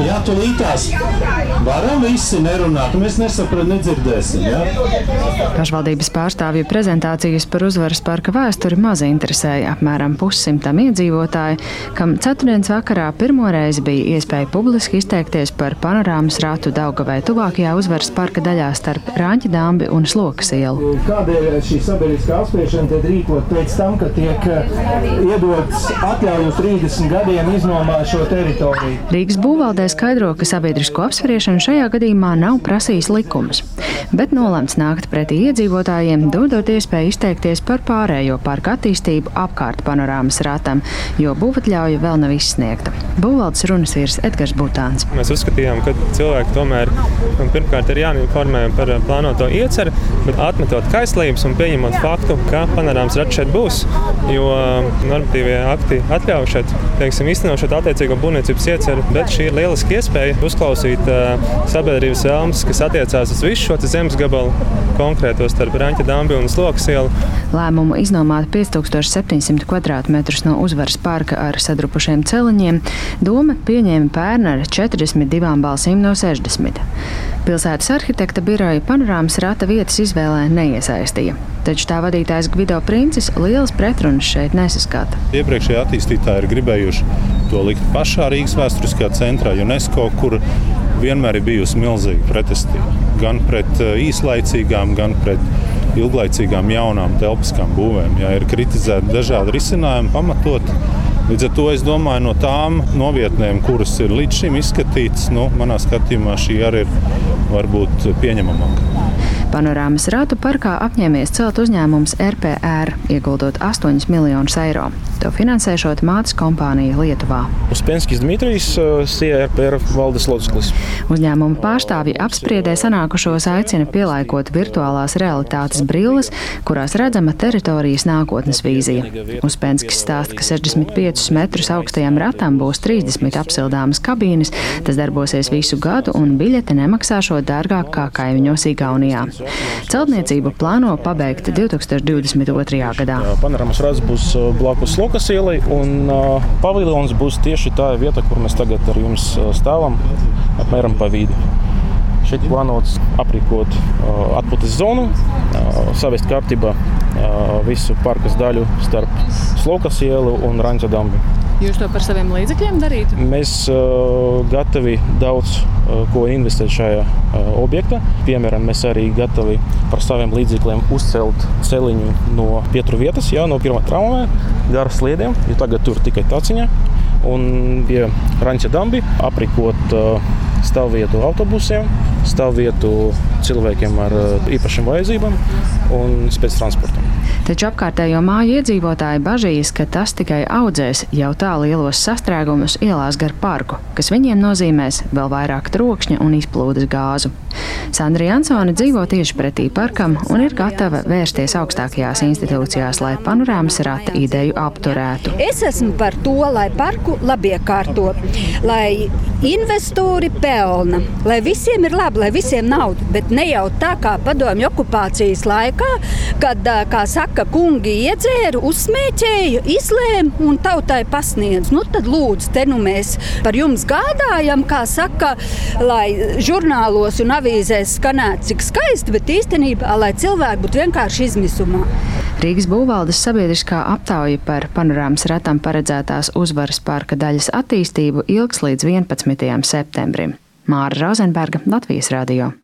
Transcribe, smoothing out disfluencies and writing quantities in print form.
jā, tūlītās. Varam visi nerunāt, mēs nedzirdēsim, jā? Pašvaldības pārstāvju prezentācijas par Uzvaras parka vēsturi maz interesēja apmēram 100 iedzīvotāji, kam ceturtdienas vakarā pirmo reizi bija iespēja publiski izteikties par panorāmas ratu Daugavai tuvākajā Uzvaras parka daļā starp Rāņķa dambi un Slokas ielu. Kādēļ šī sabiedriskā apspriešana tiek rīkot pēc tam, ka tiek iedots atļauju 30 gadiem iznomāt šo teritoriju? Rīgas būvvaldē skaidro, ka sabiedrisko apspriešanu šajā gadījumā nav prasījis likums, bet nolemts nākt pretī iedzīvotājiem, dodot iespēju izteikties par pārējo parka attīstību apkārt panorāmas ratam, jo būvatļauja vēl nav izsniegta. Būvvaldes runas vīrs Edgars Butāns. Mēs uzskatījām, ka cilvēki tomēr pirmkārt ir jāinformē par plānoto ieceri, bet atmetot kaislības un pieņemot faktu, ka panorāmas rats šeit būs, jo normatīvie akti atļauj šeit, iztenošot attiecīgo būvniecības ieceri, bet šī ir lieliski iespēja uzklausīt sabiedrības vēlmes, kas attiecās uz visu šo zemes gabalu, konkrēto starp Rāņķa dambi un Slokas ielu. Lēmumu iznomāt 5700 kvadrātmetrus no Uzvaras parka ar sadrupušiem celiņiem Doma pieņēma pērn ar 42 balsīm no 60. Pilsētas arhitekta biroja panorāmas rata vietas izvēlē neiesaistīja, taču tā vadītājs Gvido Princis lielas pretrunas šeit nesaskata. Iepriekšējie attīstītāji ir gribējuši to likt pašā Rīgas vēsturiskajā centrā UNESCO, kur vienmēr ir bijusi milzīga pretestība. Gan pret īslaicīgām, gan pret ilglaicīgām jaunām telpiskām būvēm. Jā, ir kritizēti dažādi risinājumi pamatot. Līdz ar to es domāju, no tām novietnēm, kuras ir līdz šim izskatītas, manā skatījumā šī arī ir varbūt pieņemamāka. Panorāmas ratu parkā apņēmies celt uzņēmums RPR, ieguldot 8 miljonus eiro. To finansēšot mātes kompānija Lietuvā. Uspenskis Dmitrijs, RPR valdes loceklis. Uzņēmuma pārstāvji apspriedē sanākušos aicina pielāgot virtuālās realitātes brilles, kurās redzama teritorijas nākotnes vīzija. Uspenskis stāsta, ka 65 metrus augstajam ratam būs 30 apsildāmas kabīnes, tas darbosies visu gadu un biļete nemaksāšot dārgāk kā kaimiņos Igaunijā. Celtniecību plāno pabeigt 2022. gadā. Panorāmas rats būs blakus Slokas ielai un paviljons būs tieši tā vieta, kur mēs tagad ar jums stāvam, apmēram pa vidu. Šeit plānots aprīkot atpūtas zonu, savest kārtībā visu parkas daļu starp Slokas ielu un Rāņķa dambi. Jūs to par saviem līdzekļiem darītu? Mēs gatavi daudz ko investēt šajā objektā. Piemēram, mēs arī gatavi par saviem līdzekļiem uzcelt celiņu no Pietru vietas, no pirmā tramvajā, gar sliediem, jo tagad tur tikai taciņa. Un pie Rāņķa dambi aprīkot stāvvietu autobusiem, stāvvietu cilvēkiem ar īpašām vajadzībām un spēctransportam. Taču apkārtējo māju iedzīvotāji bažīs, ka tas tikai audzēs jau tā lielos sastrēgumus ielās gar parku, kas viņiem nozīmēs vēl vairāk trokšņa un izplūdes gāzu. Sandra Jansone dzīvo tieši pretī parkam un ir gatava vērsties augstākajās institūcijās, lai panorāmas rata ideju apturētu. Es esmu par to, lai parku labiekārto, lai investori pelna, lai visiem ir labi, lai visiem nauda, bet ne jau tā kā padomju okupācijas laikā, kad, kā saka, kungi iedzēra, uzsmēķēja, izlēma un tautai pasniedz. Tad lūdzu, te mēs par jums gādājam, kā saka, lai žurnālos un avīzēs skanētu cik skaisti, bet īstenībā, lai cilvēki būtu vienkārši izmisumā. Rīgas būvvaldes sabiedriskā aptauja par panorāmas ratam paredzētās Uzvaras parka daļas attīstību ilgs līdz 11. septembrim. Māra Rozenberga, Latvijas radio.